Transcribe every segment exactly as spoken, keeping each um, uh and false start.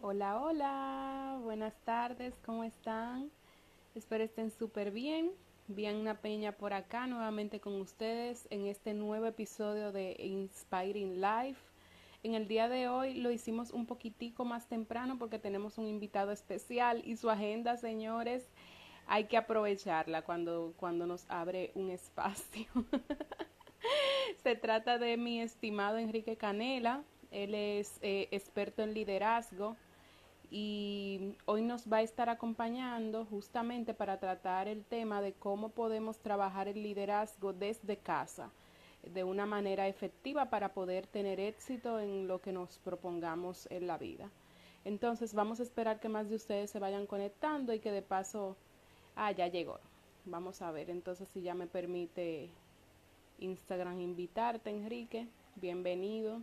Hola, hola, buenas tardes, ¿cómo están? Espero estén súper bien. Bianna Peña por acá nuevamente con ustedes en este nuevo episodio de Inspiring Life. En el día de hoy lo hicimos un poquitico más temprano porque tenemos un invitado especial y su agenda, señores, hay que aprovecharla cuando, cuando nos abre un espacio. Se trata de mi estimado Enrique Canela. Él es eh, experto en liderazgo y hoy nos va a estar acompañando justamente para tratar el tema de cómo podemos trabajar el liderazgo desde casa de una manera efectiva para poder tener éxito en lo que nos propongamos en la vida. Entonces vamos a esperar que más de ustedes se vayan conectando y que de paso, ah, ya llegó. Vamos a ver entonces si ya me permite Instagram invitarte, Enrique. Bienvenido.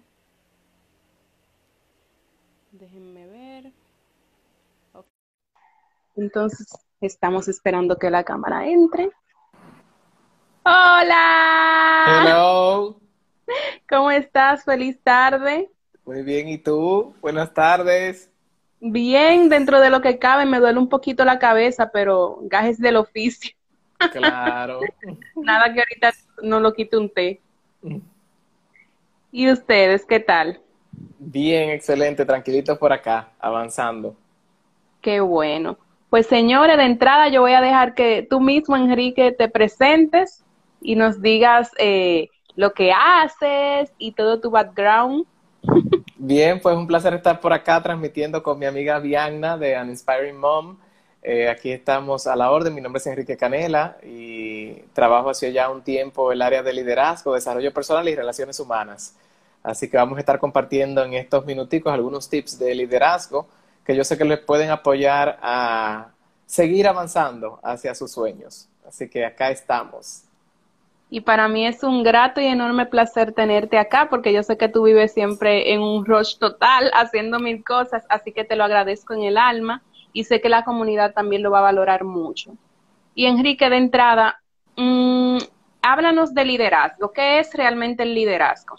Déjenme ver. Okay. Entonces, estamos esperando que la cámara entre. ¡Hola! Hello, ¿Cómo estás? Feliz tarde. muy bien, ¿y tú? Buenas tardes. Bien, dentro de lo que cabe, me duele un poquito la cabeza, pero gajes del oficio. Claro. Nada que ahorita no lo quite un té. ¿Y ustedes qué tal? Bien, excelente, tranquilito por acá, avanzando. Qué bueno. Pues señores, de entrada yo voy a dejar que tú mismo, Enrique, te presentes y nos digas eh, lo que haces y todo tu background. Bien, pues un placer estar por acá transmitiendo con mi amiga Bianna de An Inspiring Mom. Eh, aquí estamos a la orden. Mi nombre es Enrique Canela y trabajo hace ya un tiempo el área de liderazgo, desarrollo personal y relaciones humanas. Así que vamos a estar compartiendo en estos minuticos algunos tips de liderazgo que yo sé que les pueden apoyar a seguir avanzando hacia sus sueños. Así que acá estamos. Y para mí es un grato y enorme placer tenerte acá porque yo sé que tú vives siempre en un rush total haciendo mil cosas, así que te lo agradezco en el alma y sé que la comunidad también lo va a valorar mucho. Y Enrique, de entrada, mmm, háblanos de liderazgo. ¿Qué es realmente el liderazgo?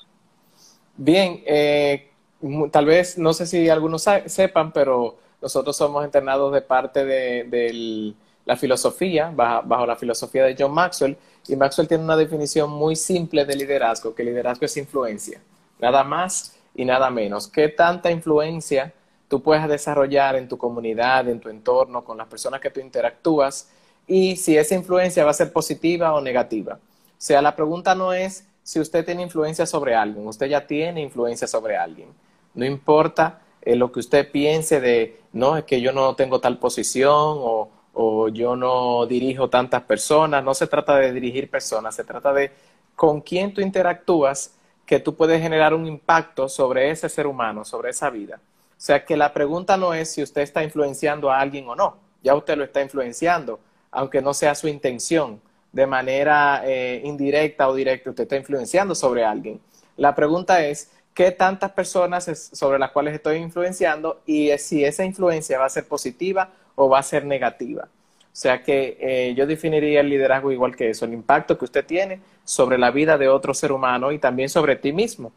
Bien, eh, mu- tal vez, no sé si algunos sa- sepan, pero nosotros somos entrenados de parte de, del- la filosofía, bajo, bajo la filosofía de John Maxwell, y Maxwell tiene una definición muy simple de liderazgo, que liderazgo es influencia, nada más y nada menos. ¿Qué tanta influencia tú puedes desarrollar en tu comunidad, en tu entorno, con las personas que tú interactúas, y si esa influencia va a ser positiva o negativa? O sea, la pregunta no es si usted tiene influencia sobre alguien, usted ya tiene influencia sobre alguien. No importa eh, lo que usted piense de, no, es que yo no tengo tal posición o, o yo no dirijo tantas personas. No se trata de dirigir personas, se trata de con quién tú interactúas, que tú puedes generar un impacto sobre ese ser humano, sobre esa vida. O sea que la pregunta no es si usted está influenciando a alguien o no, ya usted lo está influenciando, aunque no sea su intención, de manera eh, indirecta o directa, usted está influenciando sobre alguien. La pregunta es, ¿qué tantas personas es sobre las cuales estoy influenciando y si esa influencia va a ser positiva o va a ser negativa? O sea que eh, yo definiría el liderazgo igual que eso, el impacto que usted tiene sobre la vida de otro ser humano y también sobre ti mismo.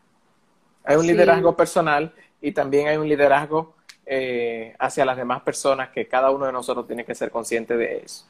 Hay un Sí, liderazgo personal y también hay un liderazgo eh, hacia las demás personas que cada uno de nosotros tiene que ser consciente de eso.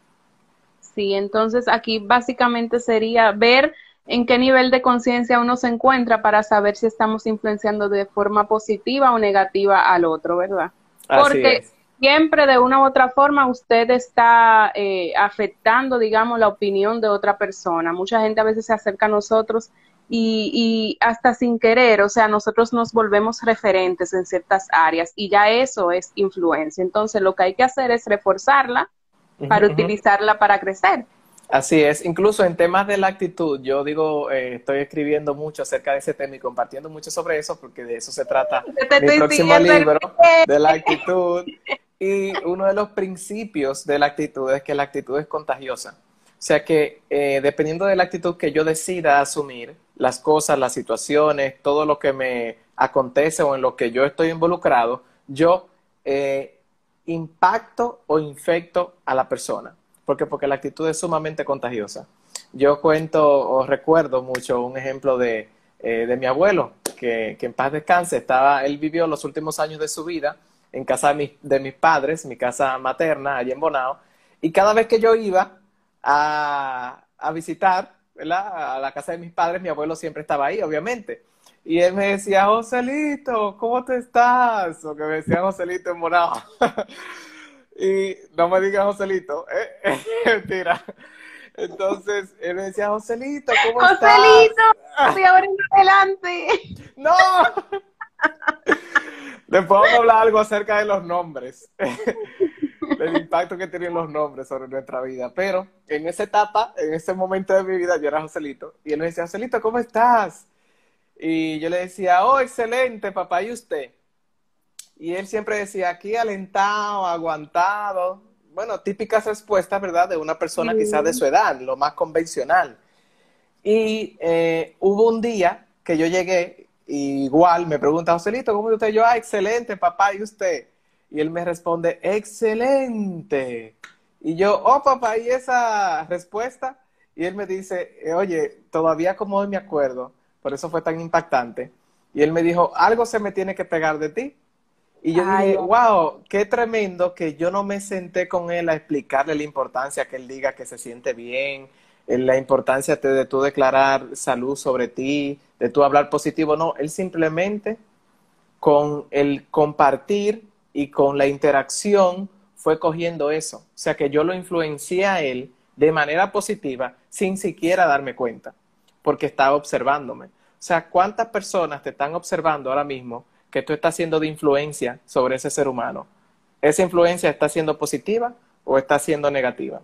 sí, entonces aquí básicamente sería ver en qué nivel de conciencia uno se encuentra para saber si estamos influenciando de forma positiva o negativa al otro, ¿verdad? Así Porque es. siempre de una u otra forma usted está eh, afectando, digamos, la opinión de otra persona. Mucha gente a veces se acerca a nosotros y, y hasta sin querer, o sea, nosotros nos volvemos referentes en ciertas áreas y ya eso es influencia. Entonces lo que hay que hacer es reforzarla Uh -huh, para uh -huh. utilizarla para crecer. Así es, incluso en temas de la actitud, yo digo, eh, estoy escribiendo mucho acerca de ese tema y compartiendo mucho sobre eso, porque de eso se trata Yo te mi estoy próximo siguiendo el libro, pie. de la actitud. Y uno de los principios de la actitud es que la actitud es contagiosa. O sea que eh, dependiendo de la actitud que yo decida asumir, las cosas, las situaciones, todo lo que me acontece o en lo que yo estoy involucrado, yo eh, impacto o infecto a la persona. ¿Por qué? Porque la actitud es sumamente contagiosa. Yo cuento o recuerdo mucho un ejemplo de, eh, de mi abuelo. que, que en paz descanse, estaba, él vivió los últimos años de su vida en casa de mis, de mis padres, mi casa materna, allí en Bonao, y cada vez que yo iba a, a visitar, ¿verdad?, a la casa de mis padres, mi abuelo siempre estaba ahí, obviamente. Y él me decía, Joselito, ¿cómo te estás? O que me decía Joselito en Bonao. Y no me digas Joselito, ¿eh? Mentira. Entonces, él me decía, Joselito, ¿cómo estás? Joselito, de ahora en adelante. ¡No! Después vamos a hablar algo acerca de los nombres, del impacto que tienen los nombres sobre nuestra vida. Pero en esa etapa, en ese momento de mi vida, yo era Joselito. Y él me decía, Joselito, ¿cómo estás? Y yo le decía, oh, excelente, papá, ¿y usted? Y él siempre decía, aquí alentado, aguantado. Bueno, típicas respuestas, ¿verdad?, de una persona Sí. quizás de su edad, lo más convencional. Y eh, hubo un día que yo llegué, y igual me pregunta, Joselito, ¿cómo está usted? Yo, ah, excelente, papá, ¿y usted? Y él me responde, excelente. Y yo, oh, papá, ¿y esa respuesta? Y él me dice, eh, oye, todavía como hoy me acuerdo, por eso fue tan impactante. Y él me dijo, algo se me tiene que pegar de ti. Y yo Ay, dije, wow, qué tremendo que yo no me senté con él a explicarle la importancia que él diga que se siente bien, eh, la importancia de, de tú declarar salud sobre ti, de tú hablar positivo. No, él simplemente con el compartir y con la interacción fue cogiendo eso. O sea que yo lo influencié a él de manera positiva sin siquiera darme cuenta, porque estaba observándome. O sea, ¿cuántas personas te están observando ahora mismo que tú estás siendo de influencia sobre ese ser humano? ¿Esa influencia está siendo positiva o está siendo negativa?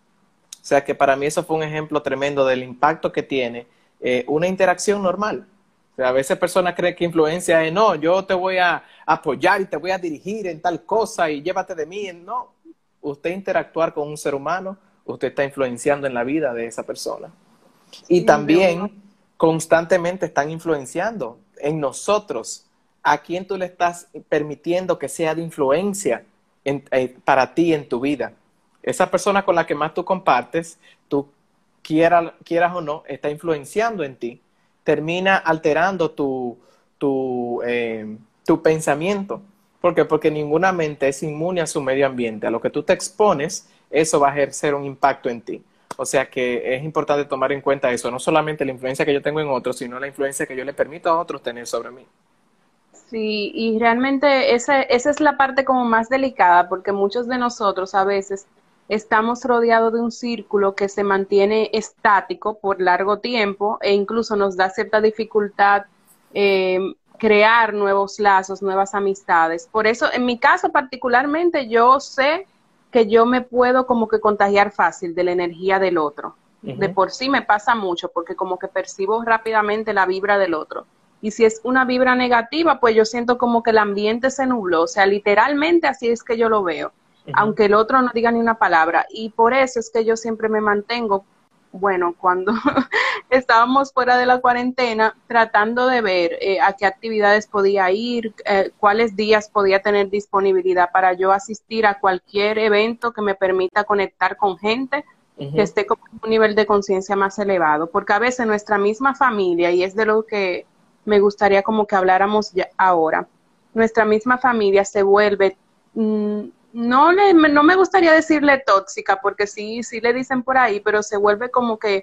O sea que para mí eso fue un ejemplo tremendo del impacto que tiene eh, una interacción normal. O sea, a veces personas creen que influencia es, no, yo te voy a apoyar y te voy a dirigir en tal cosa y llévate de mí. No, usted interactuar con un ser humano, usted está influenciando en la vida de esa persona. Y sí, también constantemente están influenciando en nosotros. ¿A quién tú le estás permitiendo que sea de influencia en, eh, para ti en tu vida? Esa persona con la que más tú compartes, tú quiera, quieras o no, está influenciando en ti. Termina alterando tu, tu, eh, tu pensamiento. ¿Por qué? Porque ninguna mente es inmune a su medio ambiente. A lo que tú te expones, eso va a ejercer un impacto en ti. O sea que es importante tomar en cuenta eso, no solamente la influencia que yo tengo en otros, sino la influencia que yo le permito a otros tener sobre mí. Sí, y realmente esa, esa es la parte como más delicada, porque muchos de nosotros a veces estamos rodeados de un círculo que se mantiene estático por largo tiempo e incluso nos da cierta dificultad eh, crear nuevos lazos, nuevas amistades. Por eso, en mi caso particularmente, yo sé que yo me puedo como que contagiar fácil de la energía del otro. De Uh-huh. por sí me pasa mucho, porque como que percibo rápidamente la vibra del otro. Y si es una vibra negativa, pues yo siento como que el ambiente se nubló. O sea, literalmente así es que yo lo veo, Uh-huh. aunque el otro no diga ni una palabra. Y por eso es que yo siempre me mantengo, bueno, cuando estábamos fuera de la cuarentena, tratando de ver eh, a qué actividades podía ir, eh, cuáles días podía tener disponibilidad para yo asistir a cualquier evento que me permita conectar con gente Uh-huh. que esté con un nivel de conciencia más elevado. Porque a veces nuestra misma familia, y es de lo que me gustaría como que habláramos ya ahora, nuestra misma familia se vuelve, mmm, no, le, no me gustaría decirle tóxica, porque sí, sí le dicen por ahí, pero se vuelve como que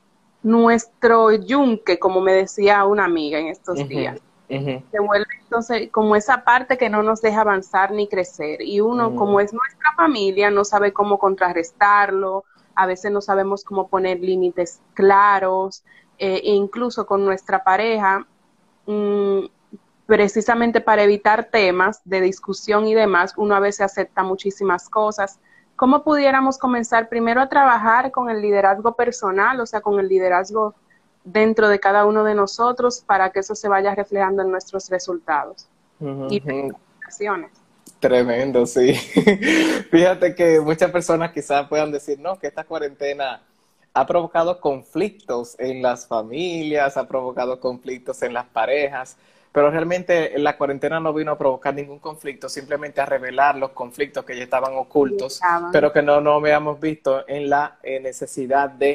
nuestro yunque, como me decía una amiga en estos Uh-huh. días. Uh-huh. Se vuelve entonces como esa parte que no nos deja avanzar ni crecer. Y uno, Uh-huh. como es nuestra familia, no sabe cómo contrarrestarlo, a veces no sabemos cómo poner límites claros, eh, e incluso con nuestra pareja, mmm, precisamente para evitar temas de discusión y demás, uno a veces acepta muchísimas cosas. ¿Cómo pudiéramos comenzar primero a trabajar con el liderazgo personal, o sea, con el liderazgo dentro de cada uno de nosotros para que eso se vaya reflejando en nuestros resultados Uh-huh. y presentaciones? Tremendo, sí. Fíjate que muchas personas quizás puedan decir, no, que esta cuarentena ha provocado conflictos en las familias, ha provocado conflictos en las parejas, pero realmente la cuarentena no vino a provocar ningún conflicto, simplemente a revelar los conflictos que ya estaban ocultos, pero que no, no habíamos visto en la eh, necesidad de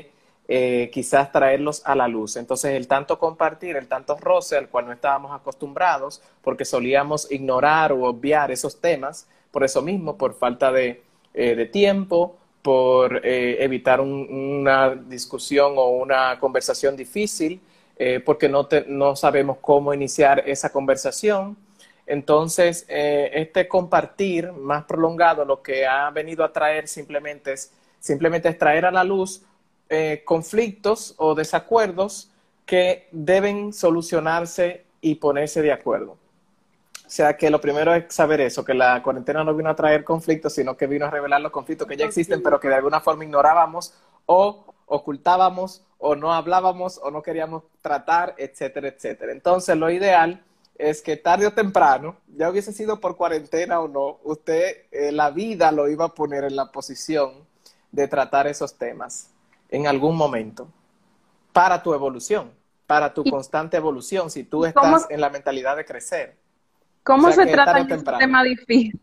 eh, quizás traerlos a la luz. Entonces, el tanto compartir, el tanto roce al cual no estábamos acostumbrados, porque solíamos ignorar o obviar esos temas, por eso mismo, por falta de, eh, de tiempo, por eh, evitar un, una discusión o una conversación difícil, eh, porque no, te, no sabemos cómo iniciar esa conversación. Entonces, eh, este compartir más prolongado lo que ha venido a traer simplemente es, simplemente es traer a la luz eh, conflictos o desacuerdos que deben solucionarse y ponerse de acuerdo. O sea que lo primero es saber eso, que la cuarentena no vino a traer conflictos, sino que vino a revelar los conflictos que ya existen, pero que de alguna forma ignorábamos o ocultábamos o no hablábamos o no queríamos tratar, etcétera, etcétera. Entonces, lo ideal es que tarde o temprano, ya hubiese sido por cuarentena o no, usted, eh, la vida lo iba a poner en la posición de tratar esos temas en algún momento para tu evolución, para tu ¿Y, constante evolución, si tú y cómo, estás en la mentalidad de crecer. O cómo sea se que tarde o tratan esos temprano. temas difíciles?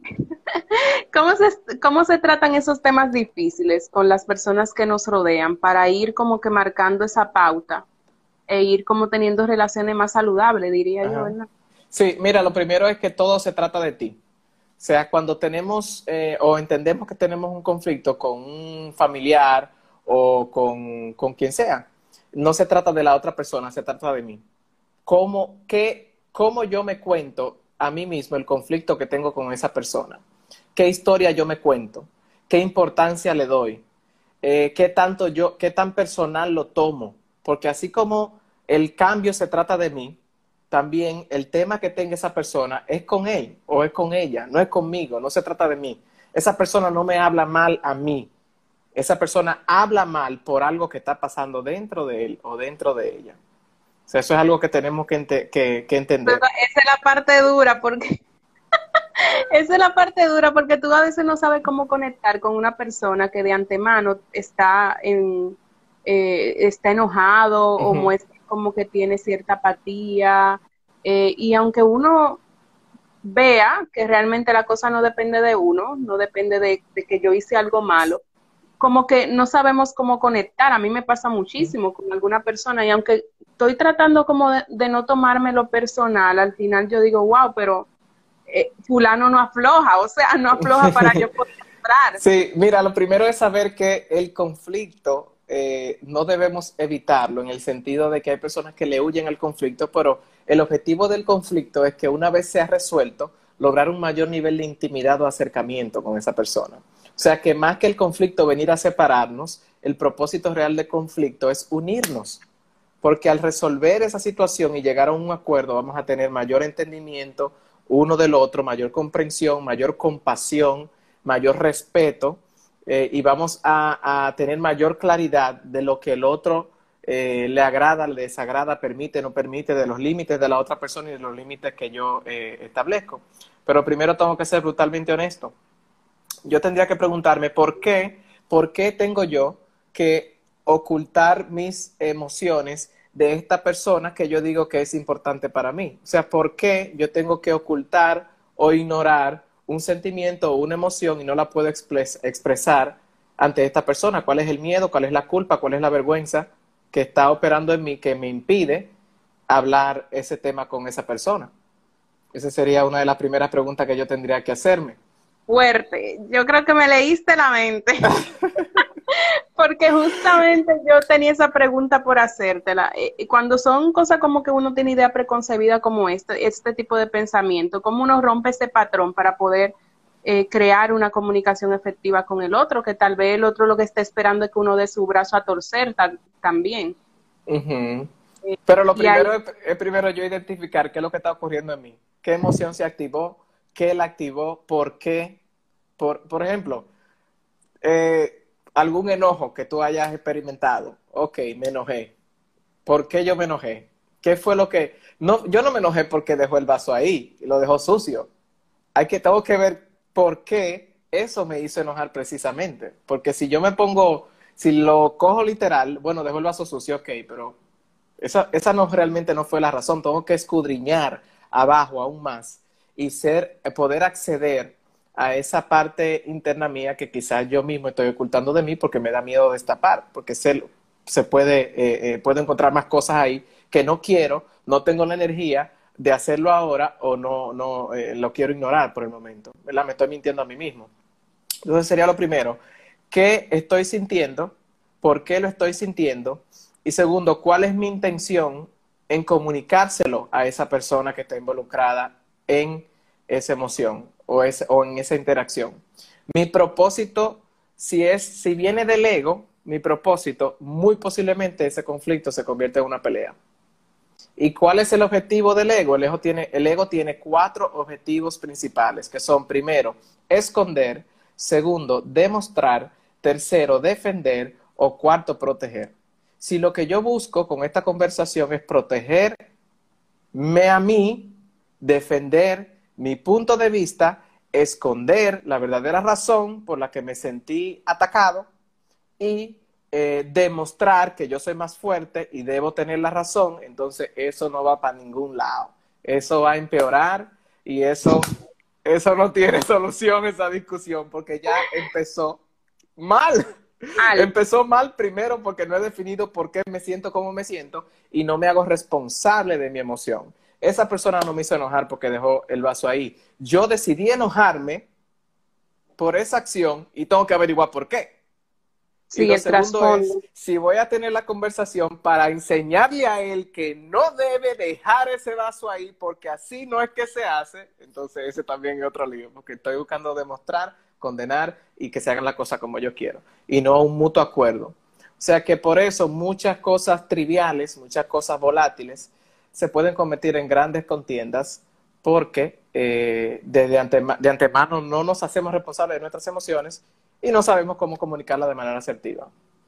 ¿Cómo se, cómo se tratan esos temas difíciles con las personas que nos rodean para ir como que marcando esa pauta e ir como teniendo relaciones más saludables, diría yo, Ajá. ¿verdad? Sí, mira, lo primero es que todo se trata de ti. O sea, cuando tenemos eh, o entendemos que tenemos un conflicto con un familiar o con, con quien sea, no se trata de la otra persona, se trata de mí. ¿Cómo, qué, cómo yo me cuento a mí mismo el conflicto que tengo con esa persona? ¿Qué historia yo me cuento? ¿Qué importancia le doy? Eh, ¿qué tanto yo, qué tan personal lo tomo? Porque así como el cambio se trata de mí, también el tema que tenga esa persona es con él o es con ella, no es conmigo, no se trata de mí. Esa persona no me habla mal a mí, esa persona habla mal por algo que está pasando dentro de él o dentro de ella. O sea, eso es algo que tenemos que, ente que, que Pero entender. esa es la parte dura, porque esa es la parte dura, porque tú a veces no sabes cómo conectar con una persona que de antemano está en, eh, está enojado Uh o -huh. muestra como que tiene cierta apatía, eh, y aunque uno vea que realmente la cosa no depende de uno, no depende de, de que yo hice algo malo, como que no sabemos cómo conectar. A mí me pasa muchísimo con alguna persona y aunque estoy tratando como de, de no tomármelo personal, al final yo digo, wow, pero eh, fulano no afloja, o sea, no afloja para yo poder entrar. Sí, mira, lo primero es saber que el conflicto eh, no debemos evitarlo en el sentido de que hay personas que le huyen al conflicto, pero el objetivo del conflicto es que una vez sea resuelto, lograr un mayor nivel de intimidad o acercamiento con esa persona. O sea que más que el conflicto venir a separarnos, el propósito real del conflicto es unirnos, porque al resolver esa situación y llegar a un acuerdo vamos a tener mayor entendimiento uno del otro, mayor comprensión, mayor compasión, mayor respeto, eh, y vamos a, a, tener mayor claridad de lo que el otro eh, le agrada, le desagrada, permite, no permite, de los límites de la otra persona y de los límites que yo eh, establezco. Pero primero tengo que ser brutalmente honesto. Yo tendría que preguntarme por qué, por qué tengo yo que ocultar mis emociones de esta persona que yo digo que es importante para mí. O sea, ¿por qué yo tengo que ocultar o ignorar un sentimiento o una emoción y no la puedo expres expresar ante esta persona? ¿Cuál es el miedo? ¿Cuál es la culpa? ¿Cuál es la vergüenza que está operando en mí que me impide hablar ese tema con esa persona? Esa sería una de las primeras preguntas que yo tendría que hacerme. Fuerte, yo creo que me leíste la mente. Porque justamente yo tenía esa pregunta por hacértela. Eh, cuando son cosas como que uno tiene idea preconcebida como este, este tipo de pensamiento, ¿cómo uno rompe ese patrón para poder eh, crear una comunicación efectiva con el otro? Que tal vez el otro lo que está esperando es que uno dé su brazo a torcer tal, también. Uh-huh. Eh, Pero lo y ahí, primero es, es primero yo identificar qué es lo que está ocurriendo en mí. ¿Qué emoción se activó? ¿Qué la activó? ¿Por qué? Por, por ejemplo, eh, algún enojo que tú hayas experimentado. Ok, me enojé. ¿Por qué yo me enojé? ¿Qué fue lo que...? No, yo no me enojé porque dejó el vaso ahí y lo dejó sucio. Hay que, tengo que ver por qué eso me hizo enojar precisamente. Porque si yo me pongo, si lo cojo literal, bueno, dejó el vaso sucio, ok, pero esa, esa no realmente no fue la razón. Tengo que escudriñar abajo aún más y ser, poder acceder a esa parte interna mía que quizás yo mismo estoy ocultando de mí porque me da miedo destapar, porque sé se puede, eh, eh, puedo encontrar más cosas ahí que no quiero, no tengo la energía de hacerlo ahora o no, no eh, lo quiero ignorar por el momento, ¿verdad? Me estoy mintiendo a mí mismo. Entonces sería lo primero, ¿qué estoy sintiendo? ¿Por qué lo estoy sintiendo? Y segundo, ¿cuál es mi intención en comunicárselo a esa persona que está involucrada en esa emoción o, es, o en esa interacción? Mi propósito, si, es, si viene del ego, mi propósito, muy posiblemente ese conflicto se convierte en una pelea. ¿Y cuál es el objetivo del ego? El ego tiene, el ego tiene cuatro objetivos principales, que son, primero, esconder; segundo, demostrar; tercero, defender; o cuarto, proteger. Si lo que yo busco con esta conversación es protegerme a mí, defender mi punto de vista, esconder la verdadera razón por la que me sentí atacado y eh, demostrar que yo soy más fuerte y debo tener la razón, entonces eso no va para ningún lado. Eso va a empeorar y eso, eso no tiene solución, esa discusión, porque ya empezó mal. Al. Empezó mal primero porque no he definido por qué me siento como me siento y no me hago responsable de mi emoción. Esa persona no me hizo enojar porque dejó el vaso ahí. Yo decidí enojarme por esa acción y tengo que averiguar por qué. Y Sí, lo el segundo es, trasfondo. si voy a tener la conversación para enseñarle a él que no debe dejar ese vaso ahí porque así no es que se hace, entonces ese también es otro lío, porque estoy buscando demostrar, condenar y que se hagan las cosas como yo quiero y no un mutuo acuerdo. O sea que por eso muchas cosas triviales, muchas cosas volátiles se pueden convertir en grandes contiendas porque eh, desde antema de antemano no nos hacemos responsables de nuestras emociones y no sabemos cómo comunicarla de manera asertiva.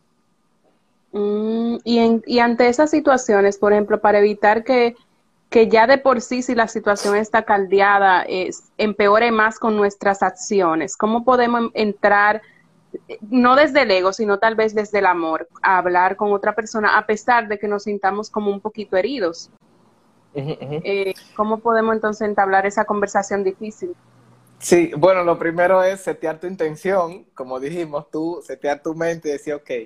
Mm, y, en, y ante esas situaciones, por ejemplo, para evitar que, que ya de por sí, si la situación está caldeada, es, empeore más con nuestras acciones, ¿cómo podemos entrar, eh, no desde el ego, sino tal vez desde el amor, a hablar con otra persona, a pesar de que nos sintamos como un poquito heridos? Uh-huh, uh-huh. Eh, ¿cómo podemos entonces entablar esa conversación difícil? Sí, bueno, lo primero es setear tu intención, como dijimos, tú setear tu mente y decir, ok,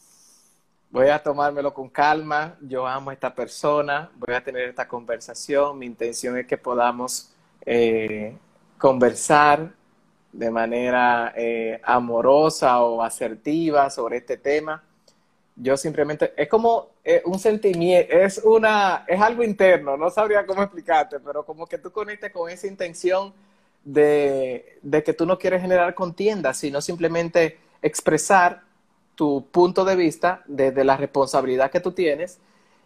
voy a tomármelo con calma, yo amo a esta persona, voy a tener esta conversación, mi intención es que podamos eh, conversar de manera eh, amorosa o asertiva sobre este tema. Yo simplemente, es como eh, un sentimiento, es una, es algo interno, no sabría cómo explicarte, pero como que tú conectes con esa intención de, de que tú no quieres generar contiendas, sino simplemente expresar tu punto de vista desde la responsabilidad que tú tienes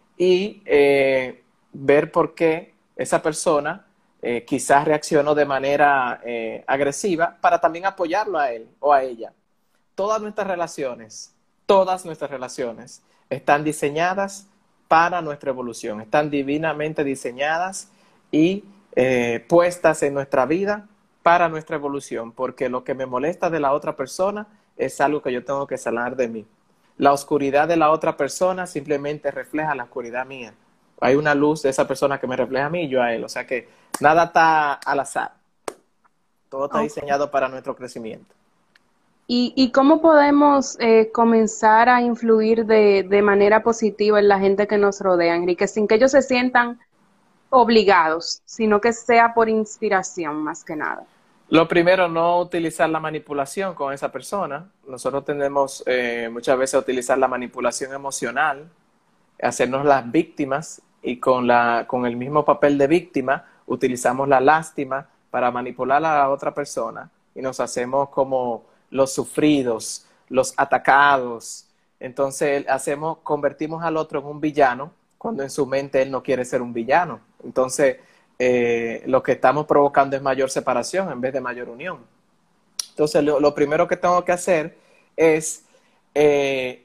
y eh, ver por qué esa persona eh, quizás reaccionó de manera eh, agresiva para también apoyarlo a él o a ella. Todas nuestras relaciones, todas nuestras relaciones están diseñadas para nuestra evolución, están divinamente diseñadas y eh, puestas en nuestra vida para nuestra evolución, porque lo que me molesta de la otra persona es algo que yo tengo que sanar de mí. La oscuridad de la otra persona simplemente refleja la oscuridad mía. Hay una luz de esa persona que me refleja a mí y yo a él. O sea que nada está al azar. Todo está Okay. diseñado para nuestro crecimiento. ¿Y, y cómo podemos eh, comenzar a influir de, de manera positiva en la gente que nos rodea, Enrique, sin que ellos se sientan obligados, sino que sea por inspiración más que nada? Lo primero, no utilizar la manipulación con esa persona. Nosotros tendemos eh, muchas veces a utilizar la manipulación emocional, hacernos las víctimas y con, la, con el mismo papel de víctima utilizamos la lástima para manipular a la otra persona y nos hacemos como los sufridos, los atacados. Entonces hacemos, convertimos al otro en un villano cuando en su mente él no quiere ser un villano. Entonces eh, lo que estamos provocando es mayor separación en vez de mayor unión. Entonces lo, lo primero que tengo que hacer es eh,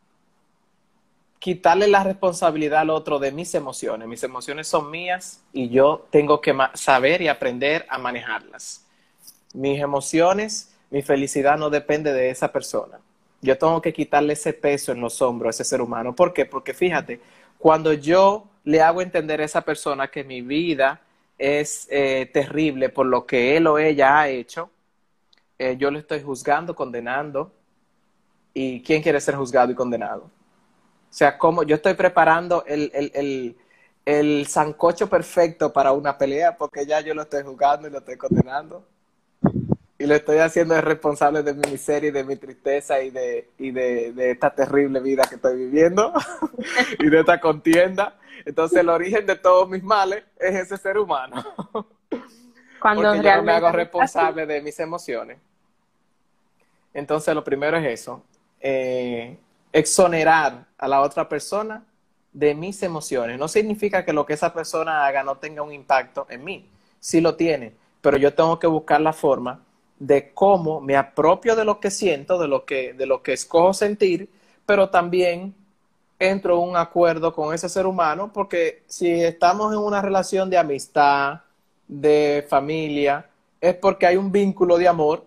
quitarle la responsabilidad al otro de mis emociones. Mis emociones son mías y yo tengo que saber y aprender a manejarlas. Mis emociones, mi felicidad no depende de esa persona. Yo tengo que quitarle ese peso en los hombros a ese ser humano. ¿Por qué? Porque fíjate, cuando yo le hago entender a esa persona que mi vida es eh, terrible por lo que él o ella ha hecho, eh, yo le estoy juzgando, condenando. ¿Y quién quiere ser juzgado y condenado? sea, como yo estoy preparando el, el, el, el sancocho perfecto para una pelea porque ya yo lo estoy jugando y lo estoy condenando. Y lo estoy haciendo responsable de mi miseria y de mi tristeza y de, y de, de esta terrible vida que estoy viviendo y de esta contienda. Entonces el origen de todos mis males es ese ser humano. Cuando Porque yo no me hago realmente responsable de mis emociones. Entonces lo primero es eso. Eh, exonerar a la otra persona de mis emociones. No significa que lo que esa persona haga no tenga un impacto en mí. Sí lo tiene. Pero yo tengo que buscar la forma de cómo me apropio de lo que siento, de lo que, de lo que escojo sentir, pero también entro en un acuerdo con ese ser humano, porque si estamos en una relación de amistad, de familia, es porque hay un vínculo de amor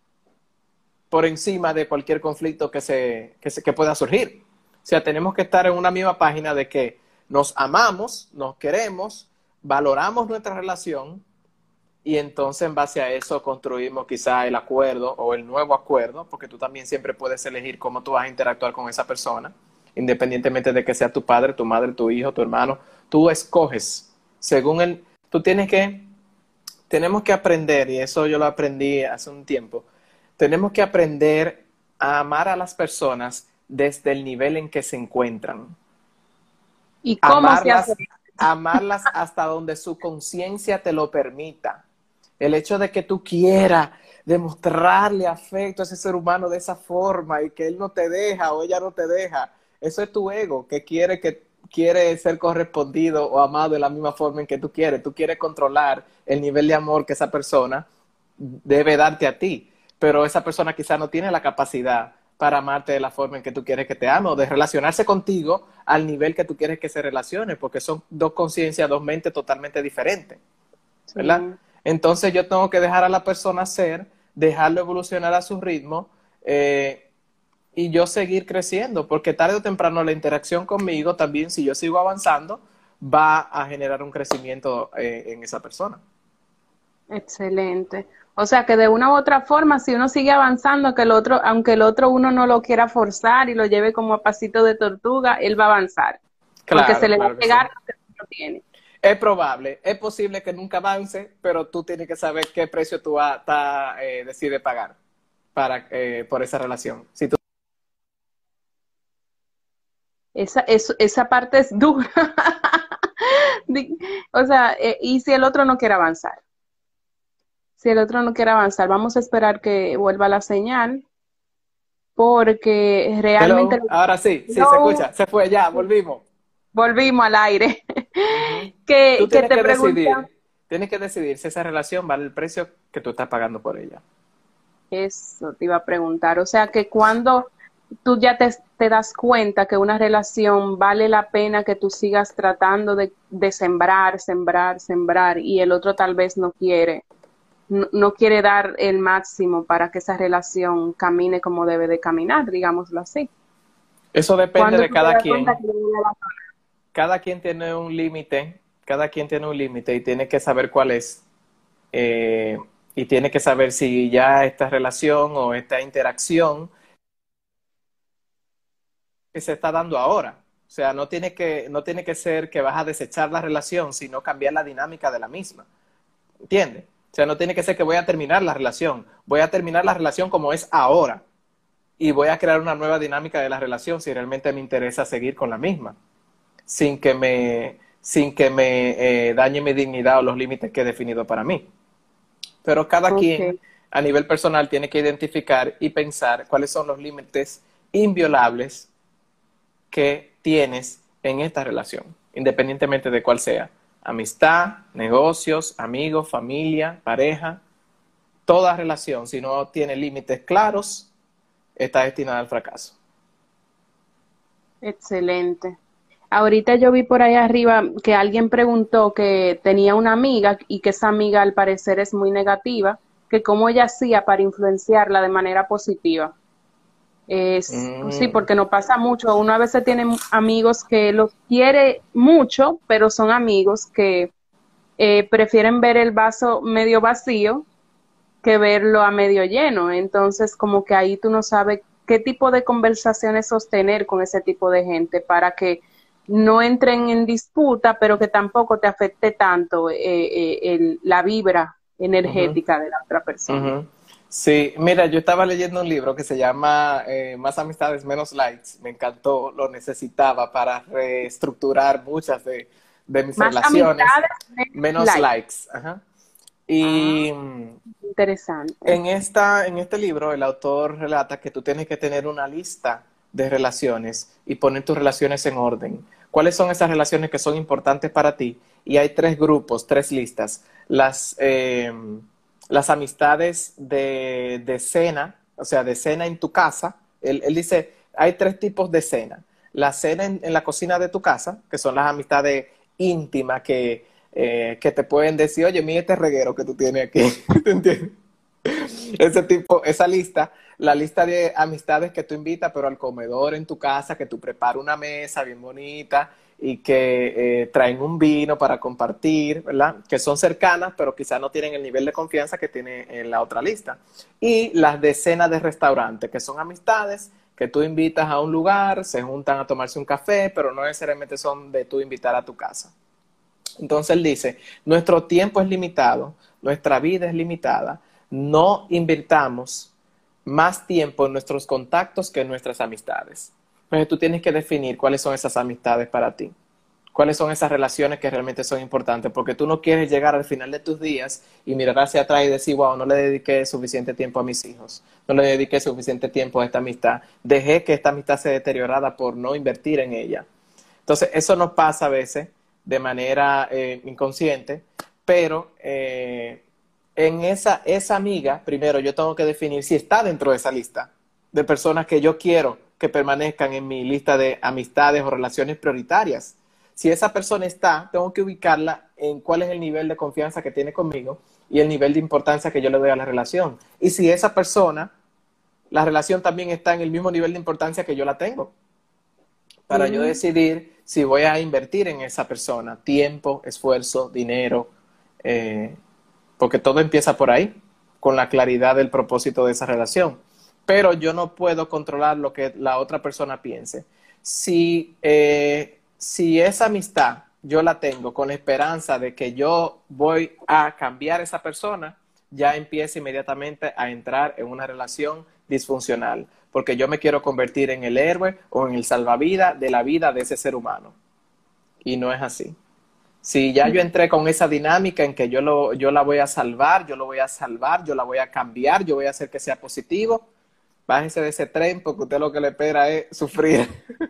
por encima de cualquier conflicto que, se, que, se, que pueda surgir. O sea, tenemos que estar en una misma página de que nos amamos, nos queremos, valoramos nuestra relación, y entonces en base a eso construimos quizá el acuerdo o el nuevo acuerdo, porque tú también siempre puedes elegir cómo tú vas a interactuar con esa persona, independientemente de que sea tu padre, tu madre, tu hijo, tu hermano. Tú escoges según el... Tú tienes que... Tenemos que aprender, y eso yo lo aprendí hace un tiempo, tenemos que aprender a amar a las personas desde el nivel en que se encuentran. ¿y cómo se Amarlas, hace? amarlas hasta donde su conciencia te lo permita. El hecho de que tú quieras demostrarle afecto a ese ser humano de esa forma y que él no te deja o ella no te deja, eso es tu ego que quiere, que quiere ser correspondido o amado de la misma forma en que tú quieres. Tú quieres controlar el nivel de amor que esa persona debe darte a ti, pero esa persona quizá no tiene la capacidad para amarte de la forma en que tú quieres que te ame o de relacionarse contigo al nivel que tú quieres que se relacione, porque son dos conciencias, dos mentes totalmente diferentes, ¿verdad? Sí. Entonces yo tengo que dejar a la persona ser, dejarlo evolucionar a su ritmo, eh, y yo seguir creciendo, porque tarde o temprano la interacción conmigo también, si yo sigo avanzando, va a generar un crecimiento eh, en esa persona. Excelente. O sea que de una u otra forma, si uno sigue avanzando, que el otro, aunque el otro uno no lo quiera forzar y lo lleve como a pasito de tortuga, él va a avanzar, porque se Claro, le va a claro que sí. llegar lo que uno tiene. Es probable, es posible que nunca avance, pero tú tienes que saber qué precio tú va, ta, eh, decides pagar para, eh, por esa relación. Si tú... Esa, es, esa parte es dura. Di- O sea, eh, y si el otro no quiere avanzar, si el otro no quiere avanzar, vamos a esperar que vuelva la señal, porque realmente Hello, ahora sí, sí, se no, escucha, se fue, ya, volvimos. volvimos al aire. Ujú. Tú Que, que tienes te que preguntan, decidir, tienes que decidir si esa relación vale el precio que tú estás pagando por ella. eso te iba a preguntar, o sea que cuando tú ya te, te das cuenta que una relación vale la pena que tú sigas tratando de, de sembrar, sembrar, sembrar, y el otro tal vez no quiere, no, no quiere dar el máximo para que esa relación camine como debe de caminar, digámoslo así. Eso depende Cuando de tú te cada das cuenta quien. que vale la Cada quien tiene un límite, cada quien tiene un límite y tiene que saber cuál es. eh, y tiene que saber si ya esta relación o esta interacción que se está dando ahora. O sea, no tiene que, no tiene que ser que vas a desechar la relación, sino cambiar la dinámica de la misma. ¿Entiendes? O sea, no tiene que ser que voy a terminar la relación. Voy a terminar la relación como es ahora. Y voy a crear una nueva dinámica de la relación si realmente me interesa seguir con la misma, sin que me, sin que me eh, dañe mi dignidad o los límites que he definido para mí. Pero cada quien Ok, a nivel personal tiene que identificar y pensar cuáles son los límites inviolables que tienes en esta relación, independientemente de cuál sea. Amistad, negocios, amigos, familia, pareja, toda relación, si no tiene límites claros, está destinada al fracaso. excelente. Ahorita yo vi por ahí arriba que alguien preguntó que tenía una amiga y que esa amiga al parecer es muy negativa, que cómo ella hacía para influenciarla de manera positiva. Es, sí, Mm, porque no pasa mucho. Uno a veces tiene amigos que los quiere mucho, pero son amigos que eh, prefieren ver el vaso medio vacío que verlo a medio lleno. Entonces, como que ahí tú no sabes qué tipo de conversaciones sostener con ese tipo de gente para que no entren en disputa, pero que tampoco te afecte tanto eh, eh, el, la vibra Ujú, energética de la otra persona. ujú. Sí, mira, yo estaba leyendo un libro que se llama eh, Más amistades, menos likes. Me encantó, lo necesitaba para reestructurar muchas de, de mis Más relaciones. amistades, menos Menos likes. likes. Ajá. Ah, Y mm, interesante. en esta, en este libro, el autor relata que tú tienes que tener una lista de relaciones y poner tus relaciones en orden. ¿Cuáles son esas relaciones que son importantes para ti? Y hay tres grupos, tres listas. Las, eh, las amistades de, de cena, o sea, de cena en tu casa. Él, él dice, hay tres tipos de cena. La cena en, en la cocina de tu casa, que son las amistades íntimas que, eh, que te pueden decir, oye, mira este reguero que tú tienes aquí. ¿Te entiendes? Ese tipo, esa lista, la lista de amistades que tú invitas, pero al comedor en tu casa, que tú preparas una mesa bien bonita y que eh, traen un vino para compartir, ¿verdad? Que son cercanas, pero quizás no tienen el nivel de confianza que tiene en la otra lista. Y las de cena de restaurante, que son amistades que tú invitas a un lugar, se juntan a tomarse un café, pero no necesariamente son de tú invitar a tu casa. Entonces él dice, nuestro tiempo es limitado, nuestra vida es limitada, no invirtamos más tiempo en nuestros contactos que en nuestras amistades. Entonces tú tienes que definir cuáles son esas amistades para ti, cuáles son esas relaciones que realmente son importantes, porque tú no quieres llegar al final de tus días y mirar hacia atrás y decir, wow, no le dediqué suficiente tiempo a mis hijos, no le dediqué suficiente tiempo a esta amistad, dejé que esta amistad se deteriorara por no invertir en ella. Entonces, eso nos pasa a veces de manera eh, inconsciente, pero eh, en esa, esa amiga, primero yo tengo que definir si está dentro de esa lista de personas que yo quiero que permanezcan en mi lista de amistades o relaciones prioritarias. Si esa persona está, tengo que ubicarla en cuál es el nivel de confianza que tiene conmigo y el nivel de importancia que yo le doy a la relación. Y si esa persona, la relación también está en el mismo nivel de importancia que yo la tengo, para yo Mm. decidir si voy a invertir en esa persona, tiempo, esfuerzo, dinero, eh, porque todo empieza por ahí, con la claridad del propósito de esa relación. Pero yo no puedo controlar lo que la otra persona piense. Si, eh, si esa amistad yo la tengo con la esperanza de que yo voy a cambiar a esa persona, ya empieza inmediatamente a entrar en una relación disfuncional, porque yo me quiero convertir en el héroe o en el salvavidas de la vida de ese ser humano. Y no es así. Si ya yo entré con esa dinámica en que yo, lo, yo la voy a salvar, yo lo voy a salvar, yo la voy a cambiar, yo voy a hacer que sea positivo, bájese de ese tren porque usted lo que le espera es sufrir.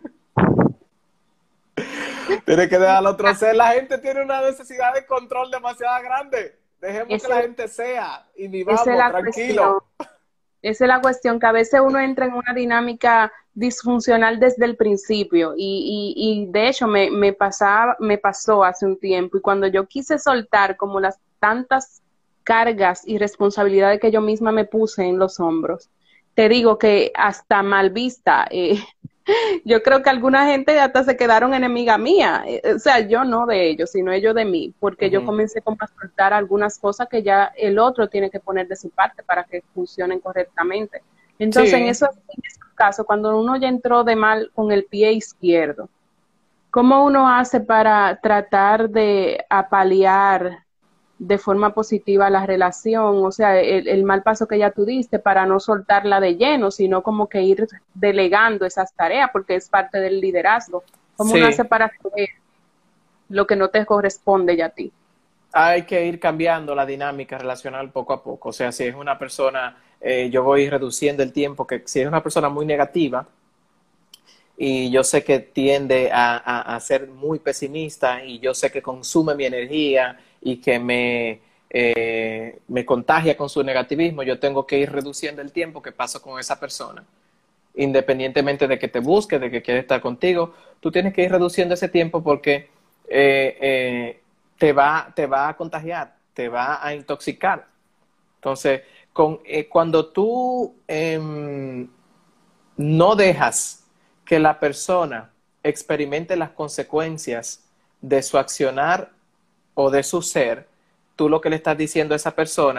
Tiene que dejar al otro ser. La gente tiene una necesidad de control demasiado grande. Dejemos que Esa, la gente sea y esa es vivamos la cuestión. tranquilo. Esa es la cuestión, que a veces uno entra en una dinámica disfuncional desde el principio y, y, y de hecho me, me, pasaba, me pasó hace un tiempo y cuando yo quise soltar como las tantas cargas y responsabilidades que yo misma me puse en los hombros, te digo que hasta mal vista, eh, yo creo que alguna gente hasta se quedaron enemiga mía, eh, o sea, yo no de ellos, sino ellos de mí, porque yo Ujú. comencé como a soltar algunas cosas que ya el otro tiene que poner de su parte para que funcionen correctamente. Entonces, en Sí. esos, en esos casos, cuando uno ya entró de mal con el pie izquierdo, ¿cómo uno hace para tratar de apalear de forma positiva la relación? O sea, el, el mal paso que ya tú diste para no soltarla de lleno, sino como que ir delegando esas tareas, porque es parte del liderazgo. ¿Cómo uno hace Sí, para hacer lo que no te corresponde ya a ti? hay que ir cambiando la dinámica relacional poco a poco. O sea, si es una persona, eh, yo voy reduciendo el tiempo, que si es una persona muy negativa y yo sé que tiende a, a, a ser muy pesimista y yo sé que consume mi energía y que me, eh, me contagia con su negativismo, yo tengo que ir reduciendo el tiempo que paso con esa persona. Independientemente de que te busque, de que quiere estar contigo, tú tienes que ir reduciendo ese tiempo porque eh, eh, te va, te va a contagiar, te va a intoxicar. Entonces, con, eh, cuando tú eh, no dejas que la persona experimente las consecuencias de su accionar o de su ser, tú lo que le estás diciendo a esa persona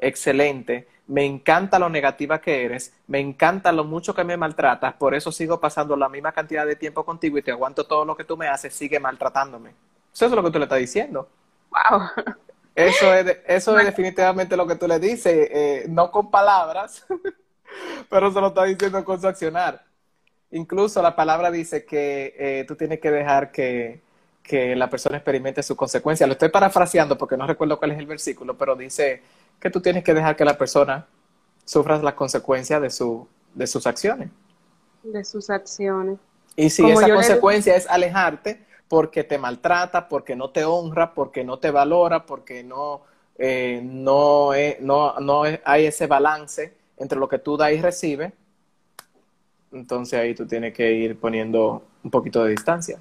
excelente, me encanta lo negativa que eres, me encanta lo mucho que me maltratas, por eso sigo pasando la misma cantidad de tiempo contigo y te aguanto todo lo que tú me haces, sigue maltratándome. Eso es lo que tú le estás diciendo. Wow. Eso es, eso es definitivamente lo que tú le dices, eh, no con palabras, pero se lo está diciendo con su accionar. Incluso la palabra dice que eh, tú tienes que dejar que, que la persona experimente sus consecuencias. Lo estoy parafraseando porque no recuerdo cuál es el versículo, pero dice que tú tienes que dejar que la persona sufra las consecuencias de, su, de sus acciones. De sus acciones. Y si Como esa yo consecuencia le... es alejarte porque te maltrata, porque no te honra, porque no te valora, porque no, eh, no, es, no, no es, hay ese balance entre lo que tú das y recibes, entonces ahí tú tienes que ir poniendo un poquito de distancia.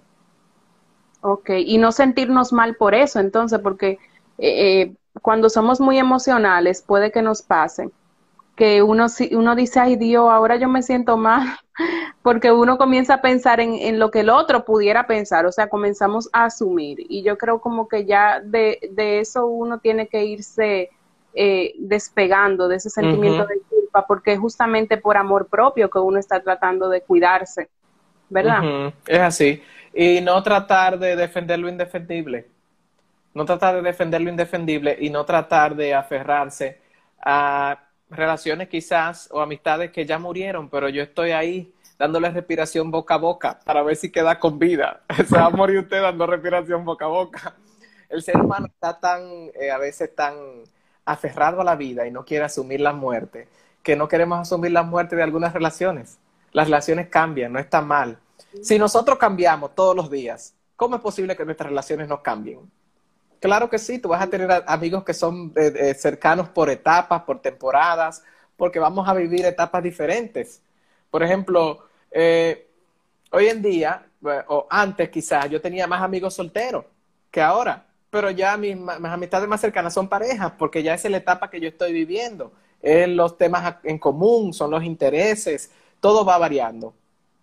Ok, y no sentirnos mal por eso, entonces, porque eh, eh, cuando somos muy emocionales puede que nos pase que uno, si- uno dice, ay Dios, ahora yo me siento mal, porque uno comienza a pensar en, en lo que el otro pudiera pensar, o sea, comenzamos a asumir, y yo creo como que ya de, de eso uno tiene que irse eh, despegando de ese sentimiento Uh-huh, de culpa, porque es justamente por amor propio que uno está tratando de cuidarse, ¿verdad? uh-huh. Es así. Y no tratar de defender lo indefendible. No tratar de defender lo indefendible y no tratar de aferrarse a relaciones quizás o amistades que ya murieron, pero yo estoy ahí dándole respiración boca a boca para ver si queda con vida. Se va a morir usted dando respiración boca a boca. El ser humano está tan, eh, a veces tan aferrado a la vida y no quiere asumir la muerte, que no queremos asumir la muerte de algunas relaciones. Las relaciones cambian, no está mal. Si nosotros cambiamos todos los días, ¿cómo es posible que nuestras relaciones no cambien? Claro que sí, tú vas a tener a- amigos que son eh, eh, cercanos por etapas, por temporadas, porque vamos a vivir etapas diferentes. Por ejemplo, eh, hoy en día, eh, o antes quizás, yo tenía más amigos solteros que ahora, pero ya mis, ma- mis amistades más cercanas son parejas, porque ya esa es la etapa que yo estoy viviendo. Es los temas a- en común, son los intereses, todo va variando.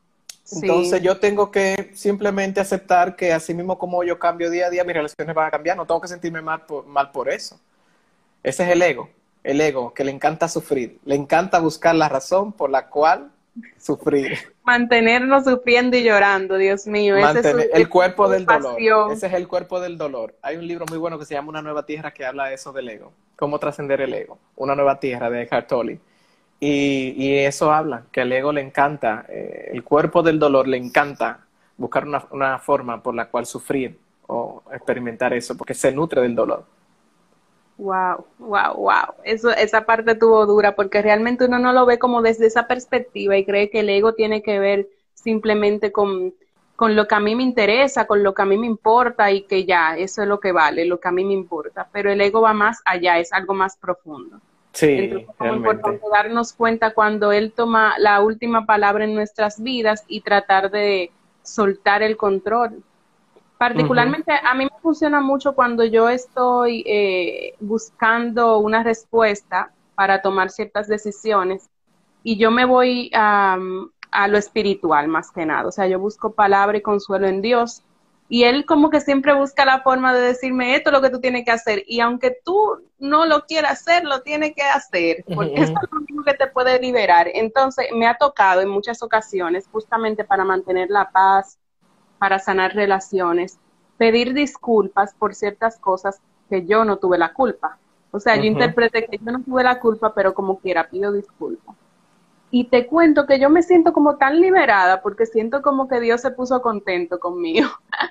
Sí, Entonces yo tengo que simplemente aceptar que así mismo como yo cambio día a día, mis relaciones van a cambiar. No tengo que sentirme mal por, mal por eso. Ese es el ego. El ego que le encanta sufrir. Le encanta buscar la razón por la cual sufrir. mantenernos sufriendo y llorando, Dios mío, esa es su, Mantener el esa es cuerpo su del dolor. pasión. Ese es el cuerpo del dolor. Hay un libro muy bueno que se llama Una nueva tierra que habla de eso del ego. Cómo trascender el ego. Una nueva tierra de Eckhart Tolle. Y, y eso habla, que al ego le encanta, eh, el cuerpo del dolor le encanta buscar una, una forma por la cual sufrir o experimentar eso, porque se nutre del dolor. Wow, wow, wow. Eso, esa parte tuvo dura porque realmente uno no lo ve como desde esa perspectiva y cree que el ego tiene que ver simplemente con, con lo que a mí me interesa, con lo que a mí me importa y que ya, eso es lo que vale, lo que a mí me importa. Pero el ego va más allá, es algo más profundo. Sí, Entonces es como realmente. importante darnos cuenta cuando él toma la última palabra en nuestras vidas y tratar de soltar el control. Ujú, Particularmente a mí me funciona mucho cuando yo estoy eh, buscando una respuesta para tomar ciertas decisiones y yo me voy a, a lo espiritual más que nada. O sea, yo busco palabra y consuelo en Dios y Él como que siempre busca la forma de decirme esto es lo que tú tienes que hacer y aunque tú no lo quieras hacer, lo tienes que hacer ujú, porque eso ujú. es lo único que te puede liberar. Entonces me ha tocado en muchas ocasiones justamente para mantener la paz, para sanar relaciones, pedir disculpas por ciertas cosas que yo no tuve la culpa. O sea, yo Ujú. interpreté que yo no tuve la culpa, pero como quiera pido disculpas. Y te cuento que yo me siento como tan liberada porque siento como que Dios se puso contento conmigo.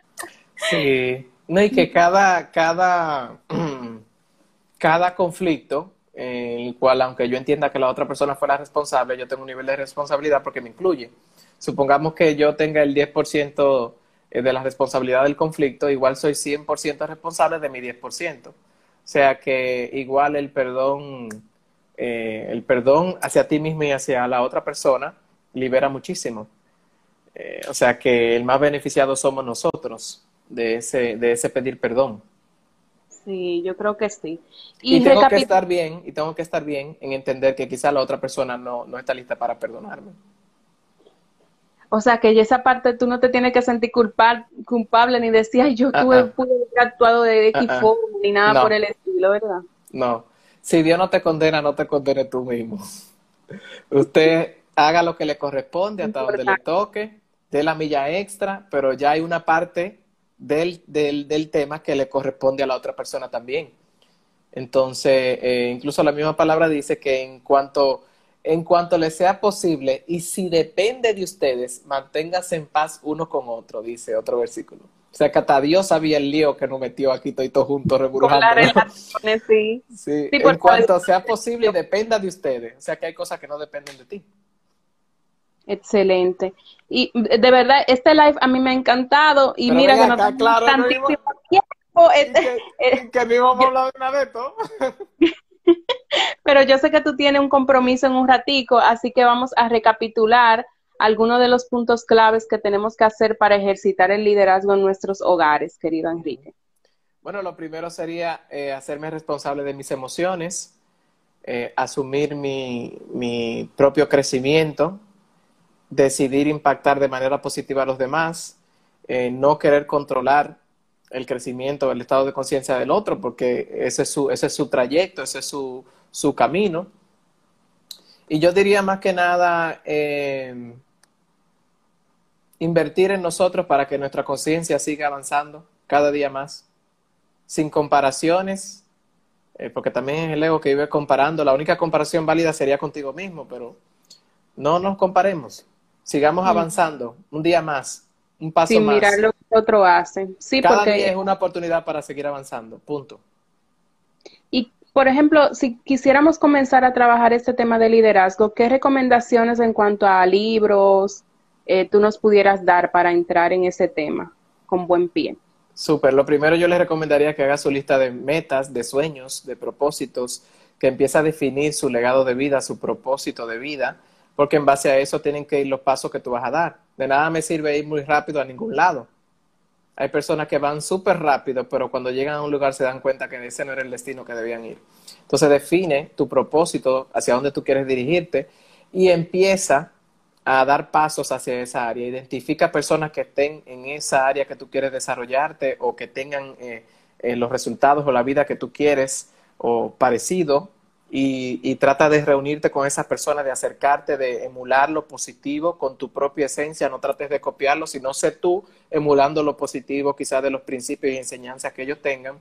Sí, no, y que cada, cada, cada conflicto, eh, en el cual, aunque yo entienda que la otra persona fue la responsable, yo tengo un nivel de responsabilidad porque me incluye. Supongamos que yo tenga el diez por ciento de la responsabilidad del conflicto, igual soy cien por ciento responsable de mi diez por ciento. O sea que igual el perdón, eh, el perdón hacia ti mismo y hacia la otra persona libera muchísimo. Eh, o sea que el más beneficiado somos nosotros de ese, de ese pedir perdón. Sí, yo creo que sí. Y Y tengo que recapitulando, estar bien, y tengo que estar bien en entender que quizá la otra persona no, no está lista para perdonarme. o sea, que esa parte tú no te tienes que sentir culpable, culpable ni decir, ay, yo Ah, tuve, ah, pude haber actuado de ah, X ah. forma ni nada por No, el estilo, ¿verdad? no. Si Dios no te condena, no te condene tú mismo. Usted haga lo que le corresponde hasta donde le toque, dé la milla extra, pero ya hay una parte del, del, del tema que le corresponde a la otra persona también. Entonces, eh, incluso la misma palabra dice que en cuanto, en cuanto le sea posible, y si depende de ustedes, manténganse en paz uno con otro, dice otro versículo. O sea, que hasta Dios sabía el lío que nos metió aquí todos juntos Con las reburujando, ¿no? relaciones, sí. Sí, Sí, en por cuanto sea posible y dependa de ustedes. O sea, que hay cosas que no dependen de ti. excelente. Y de verdad, este live a mí me ha encantado y Pero mira ven que no acá, tenemos claro, no tantísimo íbamos, tiempo. y este, que, eh, y que no íbamos a yo- hablar de nada de esto. pero yo sé que tú tienes un compromiso en un ratico, así que vamos a recapitular algunos de los puntos claves que tenemos que hacer para ejercitar el liderazgo en nuestros hogares, querido Enrique. Bueno, lo primero sería eh, hacerme responsable de mis emociones, eh, asumir mi, mi propio crecimiento, decidir impactar de manera positiva a los demás, eh, no querer controlar el crecimiento, el estado de conciencia del otro, porque ese es su, ese es su trayecto, ese es su, su camino. Y yo diría más que nada, eh, invertir en nosotros para que nuestra conciencia siga avanzando cada día más, sin comparaciones, eh, porque también es el ego que vive comparando. La única comparación válida sería contigo mismo, pero no nos comparemos. Sigamos Mm. avanzando, un día más, un paso Sin mirar más. lo que otro hace. Sí, Cada día porque es una oportunidad para seguir avanzando, punto. y, por ejemplo, si quisiéramos comenzar a trabajar este tema de liderazgo, ¿qué recomendaciones en cuanto a libros eh, tú nos pudieras dar para entrar en ese tema con buen pie? Súper. Lo primero yo les recomendaría que haga su lista de metas, de sueños, de propósitos, que empiece a definir su legado de vida, su propósito de vida, porque en base a eso tienen que ir los pasos que tú vas a dar. De nada me sirve ir muy rápido a ningún lado. Hay personas que van súper rápido, pero cuando llegan a un lugar se dan cuenta que ese no era el destino que debían ir. Entonces define tu propósito, hacia dónde tú quieres dirigirte y empieza a dar pasos hacia esa área. Identifica personas que estén en esa área que tú quieres desarrollarte o que tengan eh, eh, los resultados o la vida que tú quieres o parecido y, y trata de reunirte con esas personas, de acercarte, de emular lo positivo con tu propia esencia. No trates de copiarlo, sino sé tú emulando lo positivo quizás de los principios y enseñanzas que ellos tengan.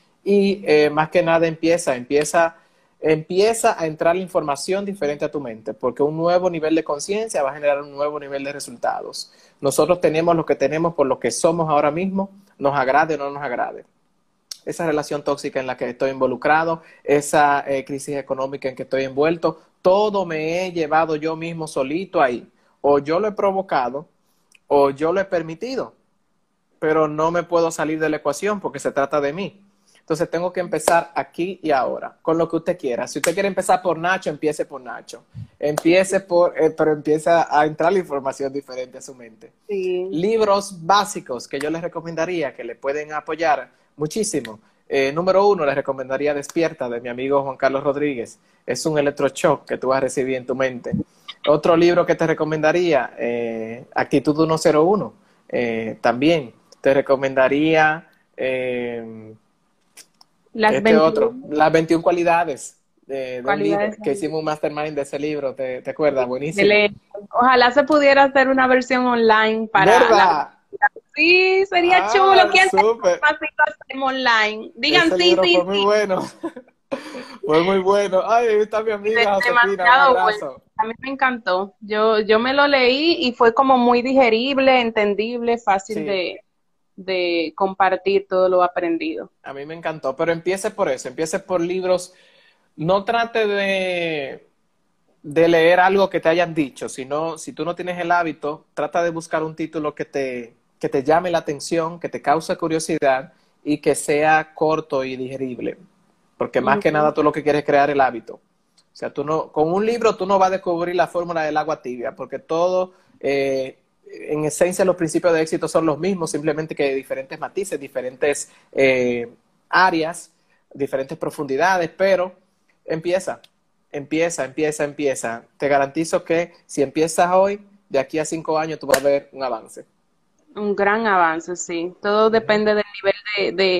Y eh, más que nada empieza, empieza empieza a entrar la información diferente a tu mente, porque un nuevo nivel de conciencia va a generar un nuevo nivel de resultados. Nosotros tenemos lo que tenemos por lo que somos ahora mismo, nos agrade o no nos agrade. Esa relación tóxica en la que estoy involucrado, esa eh, crisis económica en que estoy envuelto, todo me he llevado yo mismo solito ahí. O yo lo he provocado, o yo lo he permitido, pero no me puedo salir de la ecuación porque se trata de mí. Entonces tengo que empezar aquí y ahora, con lo que usted quiera. Si usted quiere empezar por Nacho, empiece por Nacho. Empiece por, eh, pero empieza a entrar la información diferente a su mente. Sí. Libros básicos que yo les recomendaría, que le pueden apoyar muchísimo. Eh, número uno, les recomendaría Despierta, de mi amigo Juan Carlos Rodríguez. Es un electroshock que tú vas a recibir en tu mente. Otro libro que te recomendaría, eh, Actitud ciento uno. Eh, también te recomendaría... Eh, Las este otro, veintiuna las veintiuna cualidades de, de un libro, cualidades que hicimos un mastermind de ese libro, ¿te, te acuerdas? de Buenísimo. leer. Ojalá se pudiera hacer una versión online para la... ¿Verdad? Sí, sería chulo. Ah, ¿Quién sabe súper. más si lo hacemos online? Digan Ese sí, libro fue sí, muy sí. bueno. Fue muy bueno. Ay, ahí está mi De- amiga Josefina, un demasiado bueno. abrazo. A mí me encantó. Yo, yo me lo leí y fue como muy digerible, entendible, fácil Sí, de, de compartir todo lo aprendido. a mí me encantó, pero empiece por eso, empiece por libros. No trate de, de leer algo que te hayan dicho, sino si tú no tienes el hábito, trata de buscar un título que te, que te llame la atención, que te cause curiosidad y que sea corto y digerible. Porque más que Ujú. nada tú lo que quieres es crear el hábito. O sea, tú no, con un libro tú no vas a descubrir la fórmula del agua tibia, porque todo, eh, en esencia, los principios de éxito son los mismos, simplemente que diferentes matices, diferentes eh, áreas, diferentes profundidades, pero empieza, empieza, empieza, empieza. Te garantizo que si empiezas hoy, de aquí a cinco años tú vas a ver un avance. Un gran avance, sí. Todo Ujú. depende del nivel de, de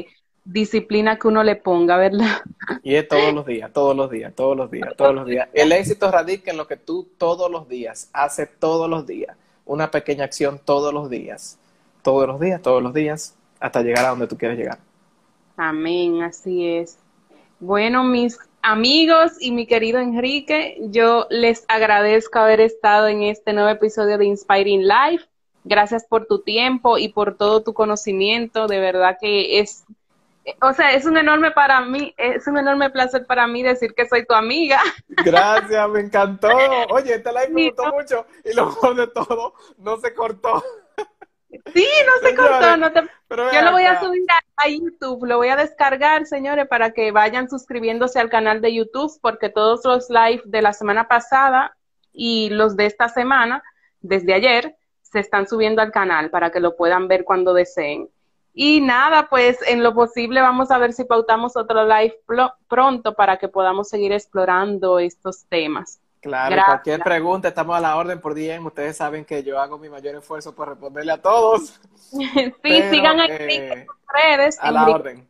disciplina que uno le ponga, ¿verdad? Y es todos los días, todos los días, todos los días, todos los días. El éxito radica en lo que tú todos los días haces todos los días. Una pequeña acción todos los días. Todos los días, todos los días, hasta llegar a donde tú quieres llegar. Amén, así es. Bueno, mis amigos y mi querido Enrique, yo les agradezco haber estado en este nuevo episodio de Inspiring Life. Gracias por tu tiempo y por todo tu conocimiento. De verdad que es, o sea, es un enorme para mí, es un enorme placer para mí decir que soy tu amiga. Gracias, me encantó. Oye, este live me Sí, gustó no, mucho y lo mejor de todo, no se cortó. sí, no se cortó, Señores, no te... pero ven Yo lo voy a acá. subir a, a YouTube, lo voy a descargar, señores, para que vayan suscribiéndose al canal de YouTube, porque todos los live de la semana pasada y los de esta semana, desde ayer, se están subiendo al canal para que lo puedan ver cuando deseen. Y nada, pues en lo posible vamos a ver si pautamos otro live plo- pronto para que podamos seguir explorando estos temas. Claro, y cualquier Gracias. pregunta, estamos a la orden por D M. Ustedes saben que yo hago mi mayor esfuerzo por responderle a todos, Sí, sigan pero a Enrique en eh, sus redes, a la Enrique, orden.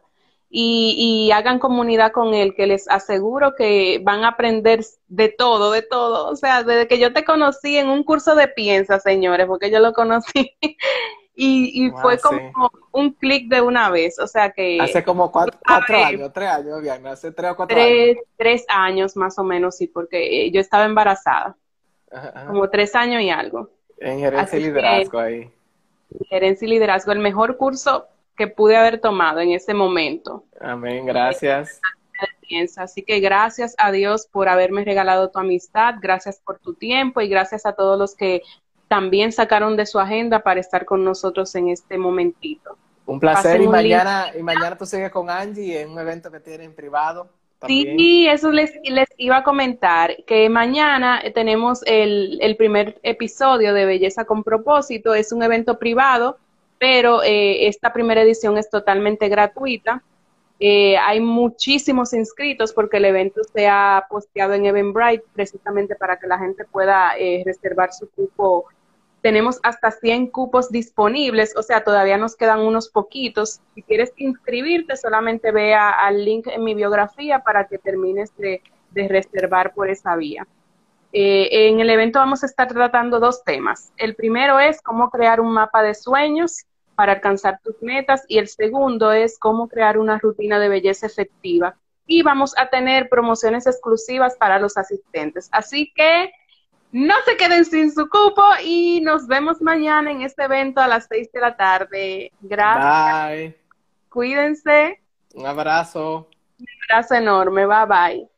y, y hagan comunidad con él, que les aseguro que van a aprender de todo, de todo. O sea, desde que yo te conocí en un curso de piensa, señores, porque yo lo conocí, y, y Ah, fue como sí. un clic de una vez. O sea Hace que, como tú cuatro, cuatro sabes, años, tres años, Viviana, hace tres o cuatro años. tres, tres años más o menos, sí, porque yo estaba embarazada, Ajá, ajá. como tres años y algo. En gerencia y Así que liderazgo ahí. gerencia y liderazgo, el mejor curso que pude haber tomado en ese momento. Amén, gracias. Piensa. Así que gracias a Dios por haberme regalado tu amistad, gracias por tu tiempo y gracias a todos los que también sacaron de su agenda para estar con nosotros en este momentito. Un placer Pasen y un lindo... mañana, y mañana tú sigues con Angie en un evento que tiene en privado también. Sí, eso les, les iba a comentar, que mañana tenemos el, el primer episodio de Belleza con Propósito, es un evento privado, pero eh, esta primera edición es totalmente gratuita. Eh, hay muchísimos inscritos porque el evento se ha posteado en Eventbrite precisamente para que la gente pueda eh, reservar su cupo. Tenemos hasta cien cupos disponibles, o sea, todavía nos quedan unos poquitos. Si quieres inscribirte, solamente ve a, al link en mi biografía para que termines de, de reservar por esa vía. Eh, en el evento vamos a estar tratando dos temas. El primero es cómo crear un mapa de sueños para alcanzar tus metas y el segundo es cómo crear una rutina de belleza efectiva. Y vamos a tener promociones exclusivas para los asistentes. Así que no se queden sin su cupo y nos vemos mañana en este evento a las seis de la tarde. Gracias, Bye. cuídense. Un abrazo. Un abrazo enorme. Bye bye.